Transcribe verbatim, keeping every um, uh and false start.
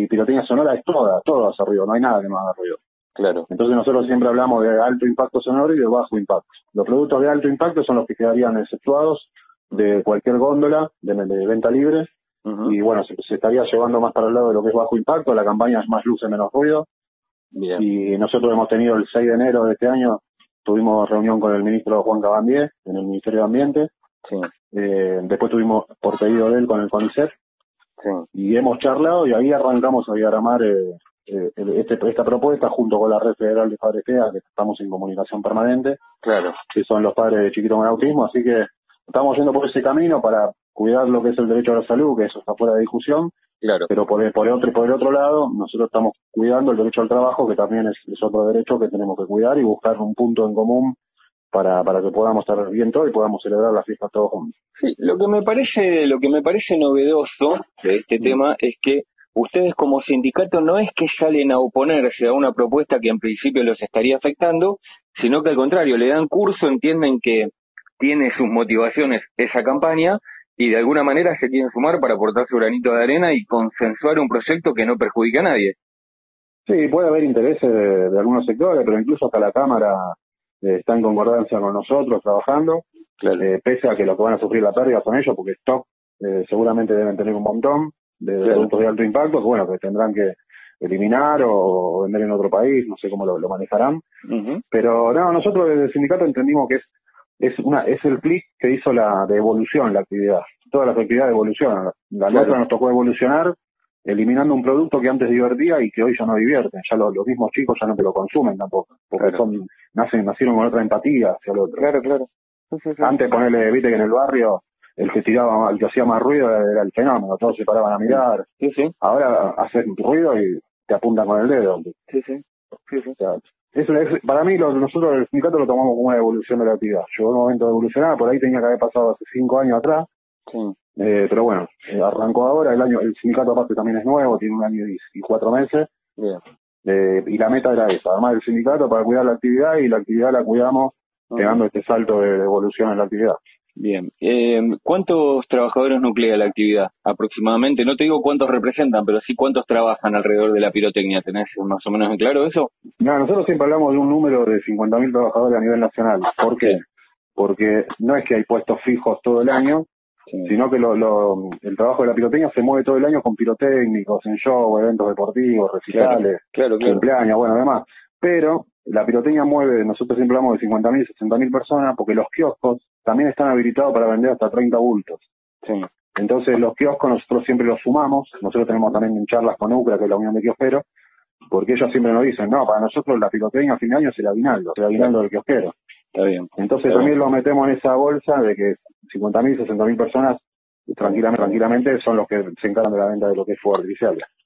y pirotecnia sonora es toda, todo hace ruido, no hay nada que no haga ruido. Claro. Entonces nosotros siempre hablamos de alto impacto sonoro y de bajo impacto. Los productos de alto impacto son los que quedarían exceptuados de cualquier góndola de, de venta libre. Uh-huh. Y bueno, se, se estaría llevando más para el lado de lo que es bajo impacto. La campaña es más luces, menos ruido. Bien. Y nosotros hemos tenido el seis de enero de este año, tuvimos reunión con el ministro Juan Cabandier en el Ministerio de Ambiente. Sí. Eh, después tuvimos por pedido de él con el CONICET. Sí. Y hemos charlado y ahí arrancamos a diagramar eh, eh, este, esta propuesta junto con la Red Federal de Padres T E A, que estamos en comunicación permanente. Claro. Que son los padres de chiquitos con autismo. Así que estamos yendo por ese camino para cuidar lo que es el derecho a la salud, que eso está fuera de discusión. Claro. Pero por, por, otro, por el otro lado, nosotros estamos cuidando el derecho al trabajo, que también es, es otro derecho que tenemos que cuidar y buscar un punto en común para, para que podamos estar bien todos y podamos celebrar las fiestas todos juntos. Sí, lo que me parece, lo que me parece novedoso de este mm. tema es que ustedes como sindicato no es que salen a oponerse a una propuesta que en principio los estaría afectando, sino que al contrario, le dan curso, entienden que tiene sus motivaciones esa campaña y de alguna manera se quieren sumar para aportar su granito de arena y consensuar un proyecto que no perjudica a nadie. Sí, puede haber intereses de, de algunos sectores, pero incluso hasta la Cámara eh, está en concordancia con nosotros trabajando, claro. eh, pese a que los que van a sufrir la pérdida son ellos, porque stock eh, seguramente deben tener un montón de, de claro. productos de alto impacto, que bueno, que tendrán que eliminar o, o vender en otro país, no sé cómo lo, lo manejarán. Uh-huh. Pero no, nosotros desde el sindicato entendimos que es es una es el clic que hizo la de evolución la actividad. Todas las actividades evolucionan. La claro. nuestra nos tocó evolucionar eliminando un producto que antes divertía y que hoy ya no divierte. Ya lo, los mismos chicos ya no te lo consumen tampoco, porque claro. son nacen nacieron con otra empatía hacia el otro. Claro, claro. Sí, sí, sí. Antes ponerle, viste que en el barrio el que tiraba, el que hacía más ruido era el fenómeno, todos se paraban a mirar. Sí, sí. Ahora haces ruido y te apuntan con el dedo. Sí, sí. sí, sí. O sea, es, es, para mí, lo, nosotros el sindicato lo tomamos como una evolución de la actividad. Llegó un momento de evolucionar, por ahí tenía que haber pasado hace cinco años atrás. Sí. Eh, pero bueno, eh, arrancó ahora, el año, el sindicato aparte también es nuevo, tiene un año y, y cuatro meses. Bien. Eh, y la meta era esa, además del sindicato para cuidar la actividad y la actividad la cuidamos uh-huh. pegando este salto de, de evolución en la actividad. Bien. Eh, ¿Cuántos trabajadores nuclea la actividad aproximadamente? No te digo cuántos representan, pero sí cuántos trabajan alrededor de la pirotecnia. ¿Tenés más o menos en claro eso? No, nosotros siempre hablamos de un número de cincuenta mil trabajadores a nivel nacional. ¿Por qué? Porque no es que hay puestos fijos todo el año, sí. sino que lo, lo, el trabajo de la pirotecnia se mueve todo el año con pirotécnicos, en show, eventos deportivos, recitales, claro, claro, claro. cumpleaños, bueno, además. Pero la pirotecnia mueve, nosotros siempre hablamos de cincuenta mil, sesenta mil personas, porque los kioscos también están habilitados para vender hasta treinta bultos. Sí. Entonces los kioscos nosotros siempre los sumamos, nosotros tenemos también charlas con U C R A, que es la Unión de Kiosqueros, porque ellos siempre nos dicen, no, para nosotros la pirotecnia a fin de año es el aguinaldo, el aguinaldo del kiosquero. Está bien. Entonces Está también bien. lo metemos en esa bolsa de que cincuenta mil, sesenta mil personas tranquilamente, tranquilamente son los que se encargan de la venta de lo que es fuego artificial.